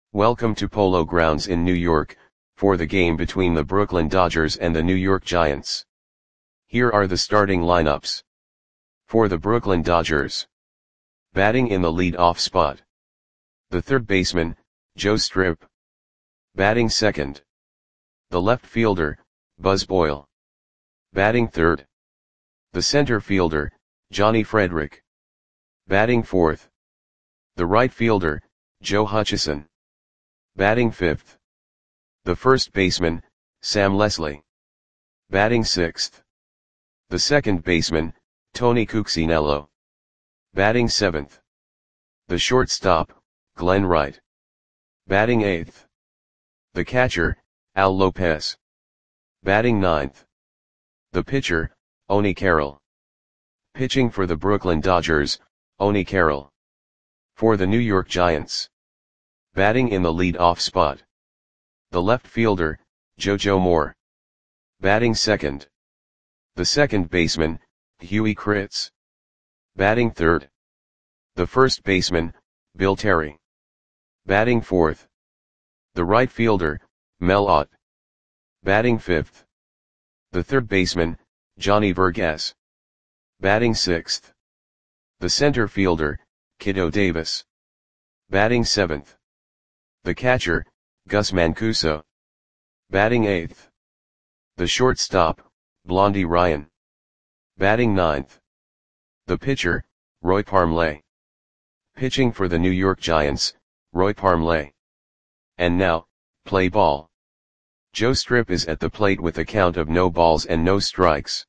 Welcome to Polo Grounds in New York, for the game between the Brooklyn Dodgers and the New York Giants. Here are the starting lineups. For the Brooklyn Dodgers. Batting in the lead-off spot. The third baseman, Joe Strip. Batting second. The left fielder, Buzz Boyle. Batting third. The center fielder, Johnny Frederick. Batting fourth. The right fielder, Joe Hutchison. Batting fifth. The first baseman, Sam Leslie. Batting sixth. The second baseman, Tony Cuccinello. Batting seventh. The shortstop, Glenn Wright. Batting eighth. The catcher, Al Lopez. Batting ninth. The pitcher, Oni Carroll. Pitching for the Brooklyn Dodgers, Oni Carroll. For the New York Giants. Batting in the lead-off spot. The left fielder, JoJo Moore. Batting second. The second baseman, Huey Kritz. Batting third. The first baseman, Bill Terry. Batting fourth. The right fielder, Mel Ott. Batting fifth. The third baseman, Johnny Vergas. Batting sixth. The center fielder, Kiddo Davis. Batting seventh. The catcher, Gus Mancuso. Batting eighth. The shortstop, Blondie Ryan. Batting ninth. The pitcher, Roy Parmley. Pitching for the New York Giants, Roy Parmley. And now, play ball. Joe Strip is at the plate with a count of no balls and no strikes.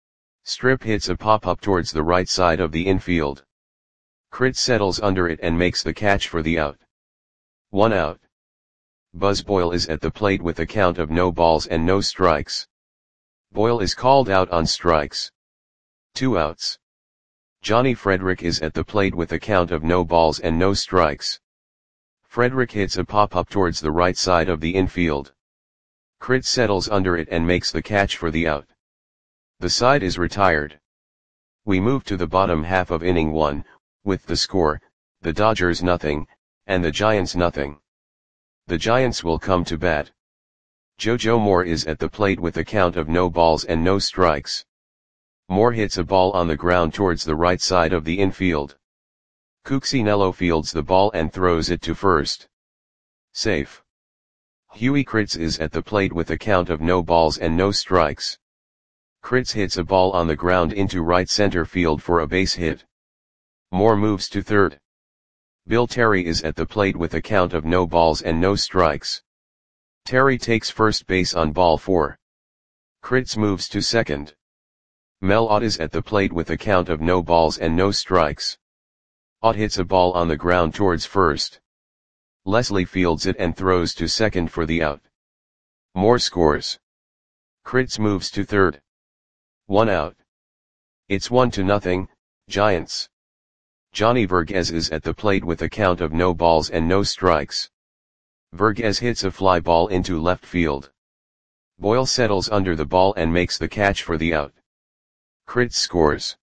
Strip hits a pop-up towards the right side of the infield. Kritz settles under it and makes the catch for the out. 1 out. Buzz Boyle is at the plate with a count of no balls and no strikes. Boyle is called out on strikes. 2 outs. Johnny Frederick is at the plate with a count of no balls and no strikes. Frederick hits a pop-up towards the right side of the infield. Kritz settles under it and makes the catch for the out. The side is retired. We move to the bottom half of inning 1, with the score, the Dodgers nothing, and the Giants nothing. The Giants will come to bat. JoJo Moore is at the plate with a count of no balls and no strikes. Moore hits a ball on the ground towards the right side of the infield. Cuccinello fields the ball and throws it to first. Safe. Huey Kritz is at the plate with a count of no balls and no strikes. Kritz hits a ball on the ground into right center field for a base hit. Moore moves to third. Bill Terry is at the plate with a count of no balls and no strikes. Terry takes first base on ball 4. Kritz moves to second. Mel Ott is at the plate with a count of no balls and no strikes. Ott hits a ball on the ground towards first. Leslie fields it and throws to second for the out. Moore scores. Kritz moves to third. 1 out. It's 1-0, Giants. Johnny Vergas is at the plate with a count of no balls and no strikes. Vergas hits a fly ball into left field. Boyle settles under the ball and makes the catch for the out. Kritz scores.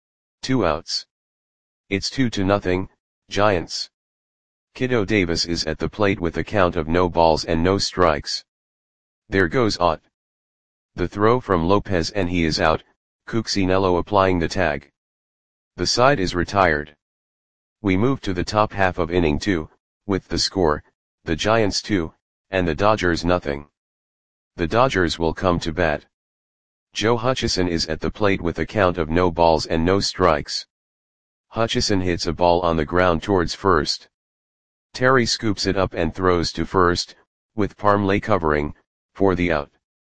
2 outs. It's 2-0, Giants. Kiddo Davis is at the plate with a count of no balls and no strikes. There goes Ott. The throw from Lopez and he is out, Cuccinello applying the tag. The side is retired. We move to the top half of inning 2, with the score, the Giants 2, and the Dodgers nothing. The Dodgers will come to bat. Joe Hutchison is at the plate with a count of no balls and no strikes. Hutchison hits a ball on the ground towards first. Terry scoops it up and throws to first, with Parmley covering, for the out.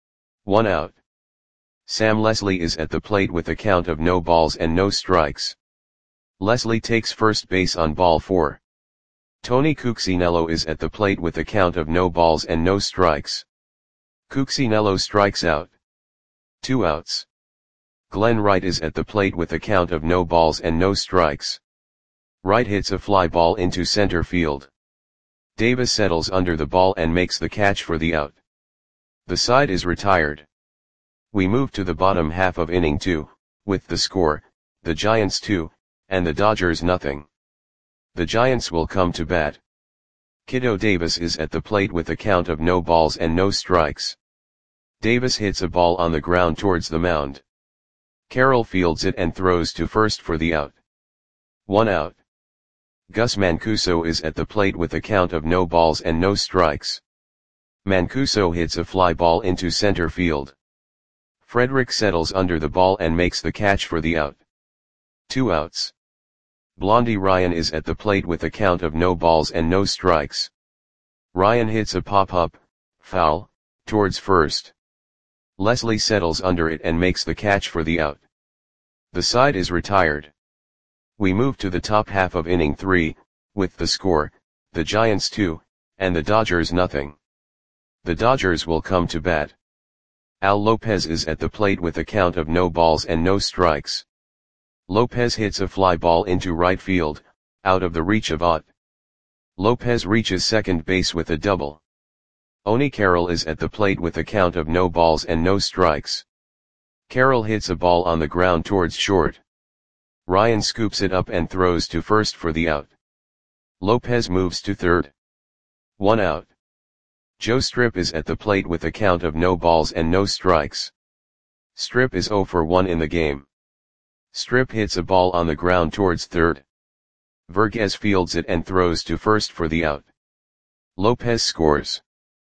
1 out. Sam Leslie is at the plate with a count of no balls and no strikes. Leslie takes first base on ball 4. Tony Cuccinello is at the plate with a count of no balls and no strikes. Cuccinello strikes out. 2 outs. Glenn Wright is at the plate with a count of no balls and no strikes. Wright hits a fly ball into center field. Davis settles under the ball and makes the catch for the out. The side is retired. We move to the bottom half of inning 2, with the score, the Giants 2, and the Dodgers nothing. The Giants will come to bat. Kiddo Davis is at the plate with a count of no balls and no strikes. Davis hits a ball on the ground towards the mound. Carroll fields it and throws to first for the out. 1 out. Gus Mancuso is at the plate with a count of no balls and no strikes. Mancuso hits a fly ball into center field. Frederick settles under the ball and makes the catch for the out. 2 outs. Blondie Ryan is at the plate with a count of no balls and no strikes. Ryan hits a pop-up, foul, towards first. Leslie settles under it and makes the catch for the out. The side is retired. We move to the top half of inning 3, with the score, the Giants 2, and the Dodgers nothing. The Dodgers will come to bat. Al Lopez is at the plate with a count of no balls and no strikes. Lopez hits a fly ball into right field, out of the reach of Ott. Lopez reaches second base with a double. Oni Carroll is at the plate with a count of no balls and no strikes. Carroll hits a ball on the ground towards short. Ryan scoops it up and throws to first for the out. Lopez moves to third. 1 out. Joe Strip is at the plate with a count of no balls and no strikes. Strip is 0 for 1 in the game. Strip hits a ball on the ground towards third. Vergez fields it and throws to first for the out. Lopez scores.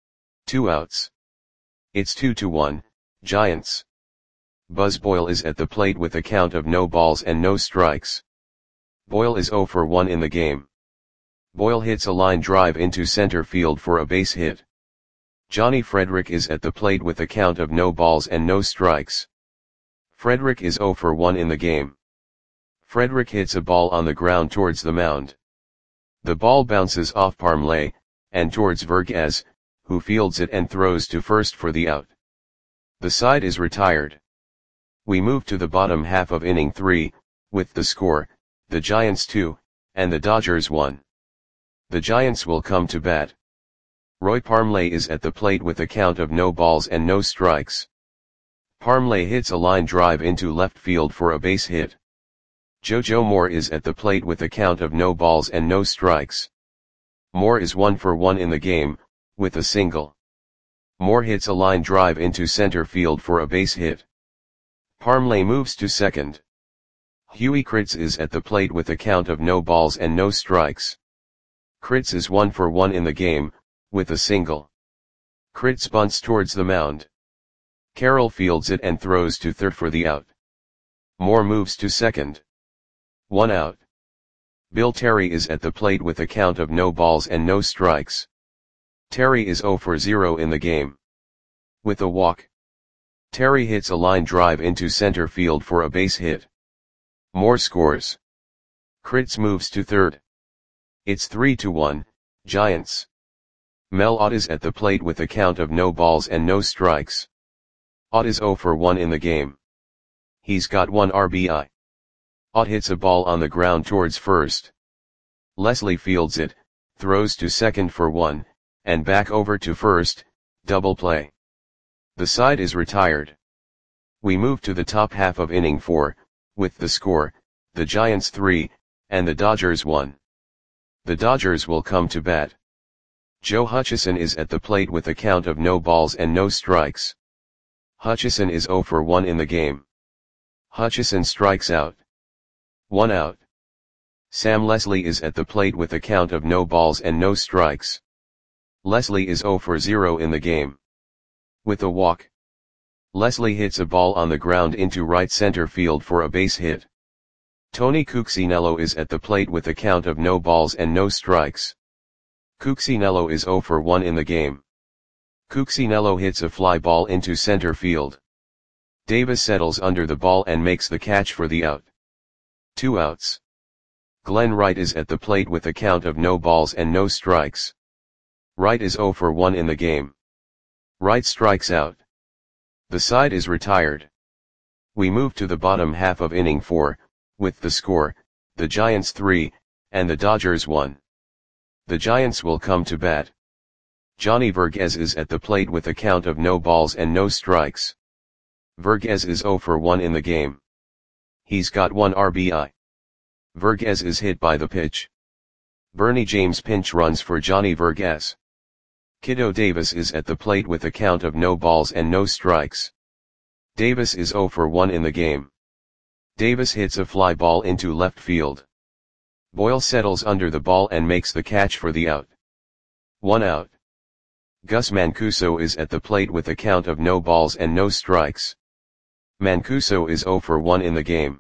2 outs. It's 2-1, Giants. Buzz Boyle is at the plate with a count of no balls and no strikes. Boyle is 0 for 1 in the game. Boyle hits a line drive into center field for a base hit. Johnny Frederick is at the plate with a count of no balls and no strikes. Frederick is 0 for 1 in the game. Frederick hits a ball on the ground towards the mound. The ball bounces off Parmley, and towards Vergez, who fields it and throws to first for the out. The side is retired. We move to the bottom half of inning 3, with the score, the Giants 2, and the Dodgers 1. The Giants will come to bat. Roy Parmley is at the plate with a count of no balls and no strikes. Parmley hits a line drive into left field for a base hit. JoJo Moore is at the plate with a count of no balls and no strikes. Moore is 1 for 1 in the game, with a single. Moore hits a line drive into center field for a base hit. Parmley moves to second. Huey Kritz is at the plate with a count of no balls and no strikes. Kritz is 1 for 1 in the game, with a single. Kritz bunts towards the mound. Carroll fields it and throws to third for the out. Moore moves to second. 1 out. Bill Terry is at the plate with a count of no balls and no strikes. Terry is 0 for 0 in the game. With a walk. Terry hits a line drive into center field for a base hit. Moore scores. Kritz moves to third. It's 3-1, Giants. Mel Ott is at the plate with a count of no balls and no strikes. Ott is 0 for 1 in the game. He's got 1 RBI. Ott hits a ball on the ground towards first. Leslie fields it, throws to second for 1, and back over to first, double play. The side is retired. We move to the top half of inning 4, with the score, the Giants 3, and the Dodgers 1. The Dodgers will come to bat. Joe Hutchison is at the plate with a count of no balls and no strikes. Hutchison is 0 for 1 in the game. Hutchison strikes out. 1 out. Sam Leslie is at the plate with a count of no balls and no strikes. Leslie is 0 for 0 in the game. With a walk. Leslie hits a ball on the ground into right center field for a base hit. Tony Cuccinello is at the plate with a count of no balls and no strikes. Cuccinello is 0 for 1 in the game. Cuccinello hits a fly ball into center field. Davis settles under the ball and makes the catch for the out. 2 outs. Glenn Wright is at the plate with a count of no balls and no strikes. Wright is 0 for 1 in the game. Wright strikes out. The side is retired. We move to the bottom half of inning 4, with the score, the Giants 3, and the Dodgers 1. The Giants will come to bat. Johnny Vergez is at the plate with a count of no balls and no strikes. Vergez is 0 for 1 in the game. He's got 1 RBI. Vergez is hit by the pitch. Bernie James pinch runs for Johnny Vergas. Kiddo Davis is at the plate with a count of no balls and no strikes. Davis is 0 for 1 in the game. Davis hits a fly ball into left field. Boyle settles under the ball and makes the catch for the out. 1 out. Gus Mancuso is at the plate with a count of no balls and no strikes. Mancuso is 0 for 1 in the game.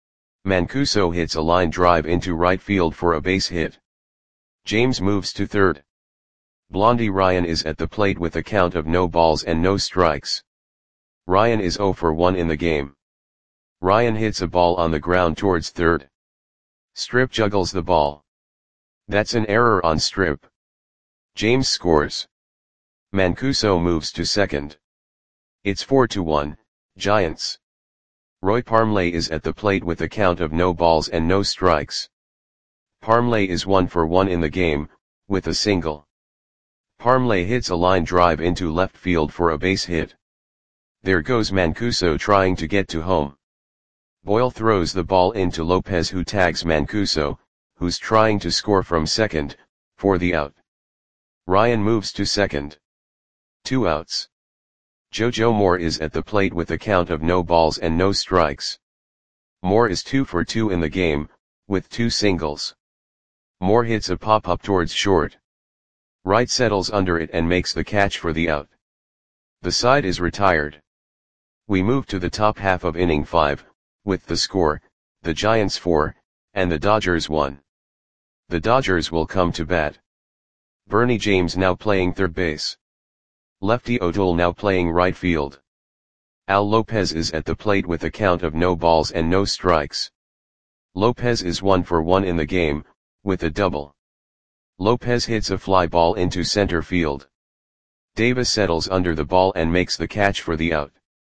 Mancuso hits a line drive into right field for a base hit. James moves to third. Blondie Ryan is at the plate with a count of no balls and no strikes. Ryan is 0 for 1 in the game. Ryan hits a ball on the ground towards third. Strip juggles the ball. That's an error on Strip. James scores. Mancuso moves to second. It's 4-1, Giants. Roy Parmley is at the plate with a count of no balls and no strikes. Parmley is 1 for 1 in the game, with a single. Parmley hits a line drive into left field for a base hit. There goes Mancuso trying to get to home. Boyle throws the ball into Lopez, who tags Mancuso, who's trying to score from second, for the out. Ryan moves to second. 2 outs. JoJo Moore is at the plate with a count of no balls and no strikes. Moore is 2 for 2 in the game, with 2 singles. Moore hits a pop-up towards short. Wright settles under it and makes the catch for the out. The side is retired. We move to the top half of inning 5, with the score, the Giants 4, and the Dodgers 1. The Dodgers will come to bat. Bernie James now playing third base. Lefty O'Toole now playing right field. Al Lopez is at the plate with a count of no balls and no strikes. Lopez is 1 for 1 in the game, with a double. Lopez hits a fly ball into center field. Davis settles under the ball and makes the catch for the out.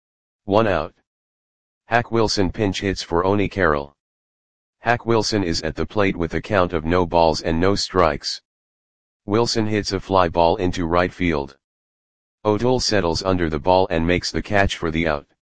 1 out. Hack Wilson pinch hits for Oni Carroll. Hack Wilson is at the plate with a count of no balls and no strikes. Wilson hits a fly ball into right field. O'Toole settles under the ball and makes the catch for the out.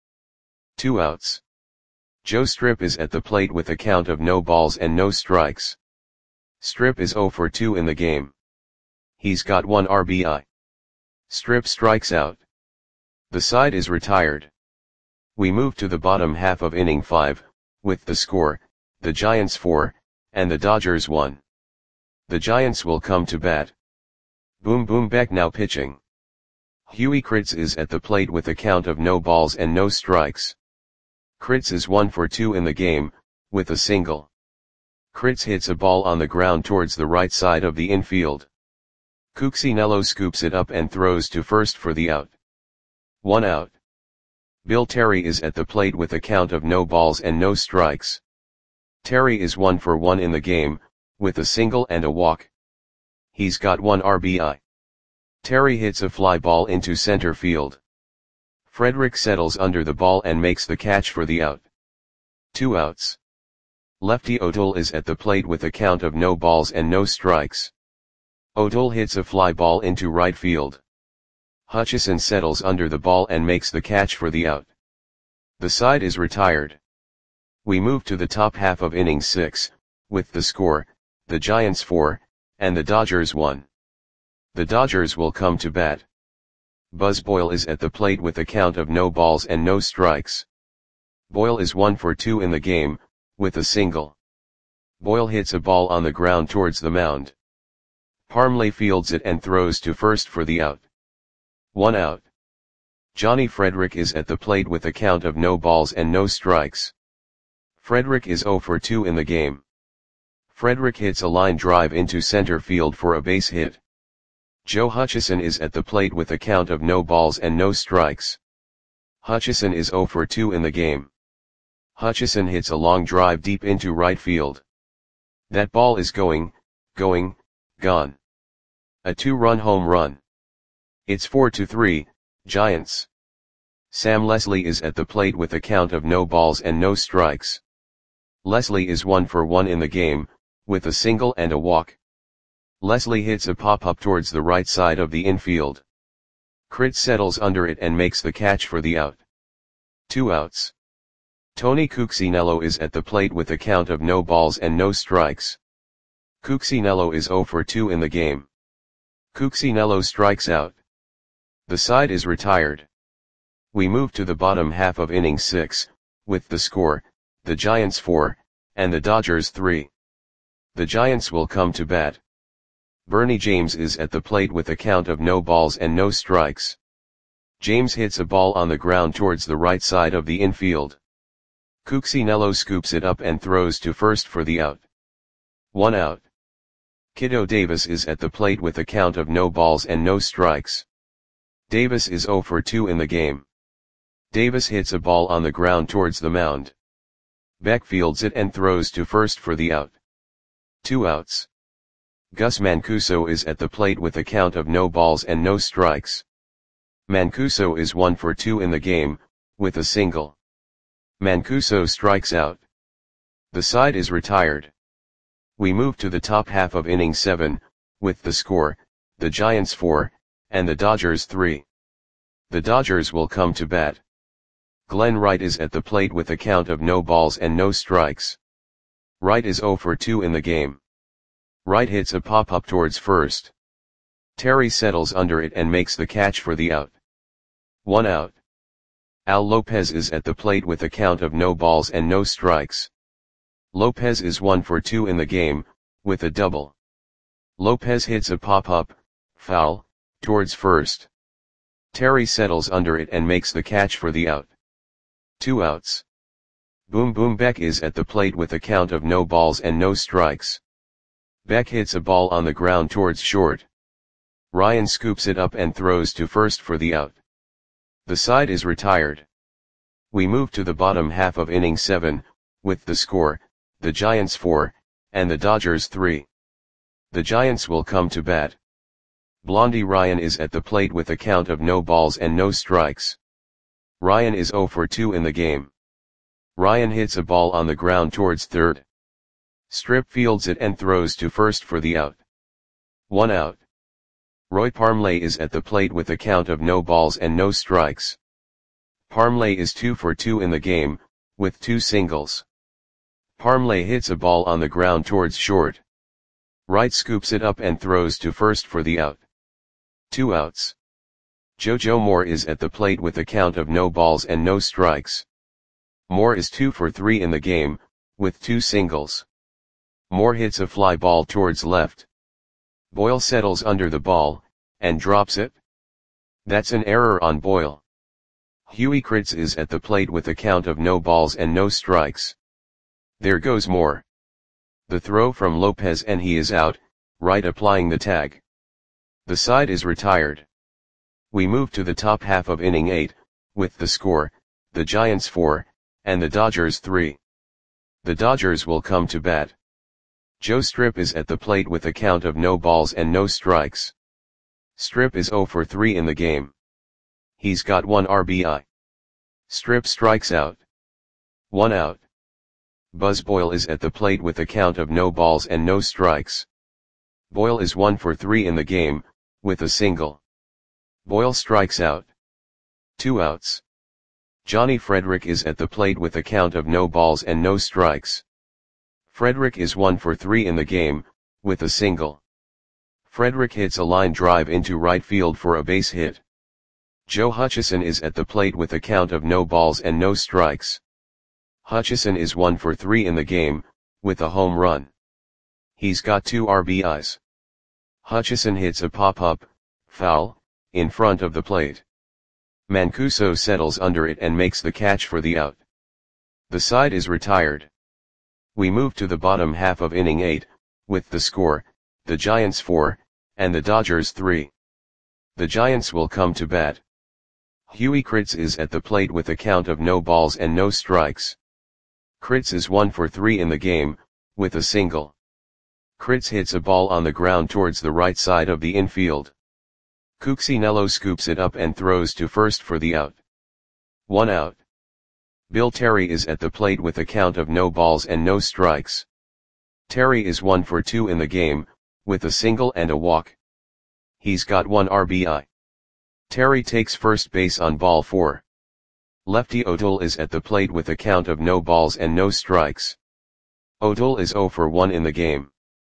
2 outs. Joe Strip is at the plate with a count of no balls and no strikes. Strip is 0 for 2 in the game. He's got 1 RBI. Strip strikes out. The side is retired. We move to the bottom half of inning 5, with the score, the Giants 4, and the Dodgers 1. The Giants will come to bat. Boom Boom Beck now pitching. Huey Kritz is at the plate with a count of no balls and no strikes. Kritz is 1 for 2 in the game, with a single. Kritz hits a ball on the ground towards the right side of the infield. Cuccinello scoops it up and throws to first for the out. 1 out. Bill Terry is at the plate with a count of no balls and no strikes. Terry is 1 for 1 in the game, with a single and a walk. He's got 1 RBI. Terry hits a fly ball into center field. Frederick settles under the ball and makes the catch for the out. 2 outs. Lefty O'Toole is at the plate with a count of no balls and no strikes. O'Toole hits a fly ball into right field. Hutchison settles under the ball and makes the catch for the out. The side is retired. We move to the top half of inning 6, with the score, the Giants 4, and the Dodgers 1. The Dodgers will come to bat. Buzz Boyle is at the plate with a count of no balls and no strikes. Boyle is 1 for 2 in the game, with a single. Boyle hits a ball on the ground towards the mound. Parmley fields it and throws to first for the out. 1 out. Johnny Frederick is at the plate with a count of no balls and no strikes. Frederick is 0 for 2 in the game. Frederick hits a line drive into center field for a base hit. Joe Hutchison is at the plate with a count of no balls and no strikes. Hutchison is 0 for 2 in the game. Hutchison hits a long drive deep into right field. That ball is gone. A 2-run home run. It's 4-3, Giants. Sam Leslie is at the plate with a count of no balls and no strikes. Leslie is 1 for 1 in the game, with a single and a walk. Leslie hits a pop-up towards the right side of the infield. Kritz settles under it and makes the catch for the out. 2 outs. Tony Cuccinello is at the plate with a count of no balls and no strikes. Cuccinello is 0 for 2 in the game. Cuccinello strikes out. The side is retired. We move to the bottom half of inning 6, with the score, the Giants 4, and the Dodgers 3. The Giants will come to bat. Bernie James is at the plate with a count of no balls and no strikes. James hits a ball on the ground towards the right side of the infield. Cuccinello scoops it up and throws to first for the out. 1 out. Kiddo Davis is at the plate with a count of no balls and no strikes. Davis is 0 for 2 in the game. Davis hits a ball on the ground towards the mound. Beck fields it and throws to first for the out. 2 outs. Gus Mancuso is at the plate with a count of no balls and no strikes. Mancuso is 1 for 2 in the game, with a single. Mancuso strikes out. The side is retired. We move to the top half of inning 7, with the score, the Giants 4, and the Dodgers 3. The Dodgers will come to bat. Glenn Wright is at the plate with a count of no balls and no strikes. Wright is 0 for 2 in the game. Wright hits a pop-up towards first. Terry settles under it and makes the catch for the out. 1 out. Al Lopez is at the plate with a count of no balls and no strikes. Lopez is 1 for 2 in the game, with a double. Lopez hits a pop-up, foul, towards first. Terry settles under it and makes the catch for the out. 2 outs. Boom Boom Beck is at the plate with a count of no balls and no strikes. Beck hits a ball on the ground towards short. Ryan scoops it up and throws to first for the out. The side is retired. We move to the bottom half of inning 7, with the score, the Giants 4, and the Dodgers 3. The Giants will come to bat. Blondie Ryan is at the plate with a count of no balls and no strikes. Ryan is 0 for 2 in the game. Ryan hits a ball on the ground towards third. Strip fields it and throws to first for the out. 1 out. Roy Parmley is at the plate with a count of no balls and no strikes. Parmley is 2 for 2 in the game, with 2 singles. Parmley hits a ball on the ground towards short. Wright scoops it up and throws to first for the out. 2 outs. JoJo Moore is at the plate with a count of no balls and no strikes. Moore is 2 for 3 in the game, with 2 singles. Moore hits a fly ball towards left. Boyle settles under the ball, and drops it. That's an error on Boyle. Huey Kritz is at the plate with a count of no balls and no strikes. There goes Moore. The throw from Lopez and he is out, Wright applying the tag. The side is retired. We move to the top half of inning 8, with the score, the Giants 4, and the Dodgers 3. The Dodgers will come to bat. Joe Strip is at the plate with a count of no balls and no strikes. Strip is 0 for 3 in the game. He's got 1 RBI. Strip strikes out. 1 out. Buzz Boyle is at the plate with a count of no balls and no strikes. Boyle is 1 for 3 in the game, with a single. Boyle strikes out. 2 outs. Johnny Frederick is at the plate with a count of no balls and no strikes. Frederick is 1 for 3 in the game, with a single. Frederick hits a line drive into right field for a base hit. Joe Hutchison is at the plate with a count of no balls and no strikes. Hutchison is 1 for 3 in the game, with a home run. He's got 2 RBIs. Hutchison hits a pop-up, foul, in front of the plate. Mancuso settles under it and makes the catch for the out. The side is retired. We move to the bottom half of inning 8, with the score, the Giants 4, and the Dodgers 3. The Giants will come to bat. Huey Kritz is at the plate with a count of no balls and no strikes. Kritz is 1 for 3 in the game, with a single. Kritz hits a ball on the ground towards the right side of the infield. Cuccinello scoops it up and throws to first for the out. 1 out. Bill Terry is at the plate with a count of no balls and no strikes. Terry is 1 for 2 in the game, with a single and a walk. He's got 1 RBI. Terry takes first base on ball 4. Lefty O'Toole is at the plate with a count of no balls and no strikes. O'Toole is 0 for 1 in the game.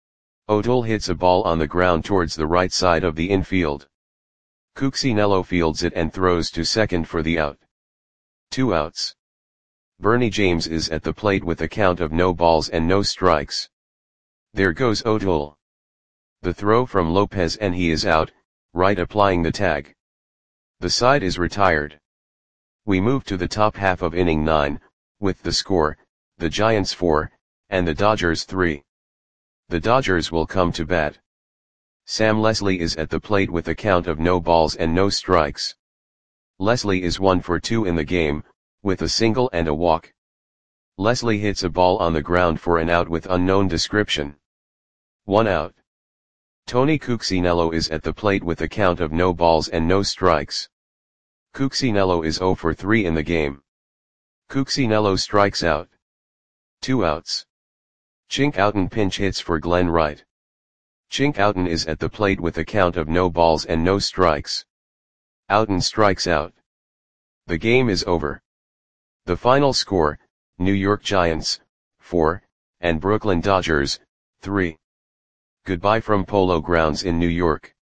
O'Toole hits a ball on the ground towards the right side of the infield. Cuccinello fields it and throws to second for the out. 2 outs. Bernie James is at the plate with a count of no balls and no strikes. There goes O'Toole. The throw from Lopez and he is out, right applying the tag. The side is retired. We move to the top half of inning 9, with the score, the Giants 4, and the Dodgers 3. The Dodgers will come to bat. Sam Leslie is at the plate with a count of no balls and no strikes. Leslie is 1 for 2 in the game, with a single and a walk. Leslie hits a ball on the ground for an out with unknown description. 1 out. Tony Cuccinello is at the plate with a count of no balls and no strikes. Cuccinello is 0 for 3 in the game. Cuccinello strikes out. 2 outs. Chink Houghton pinch hits for Glenn Wright. Chink Houghton is at the plate with a count of no balls and no strikes. Houghton strikes out. The game is over. The final score, New York Giants, 4, and Brooklyn Dodgers, 3. Goodbye from Polo Grounds in New York.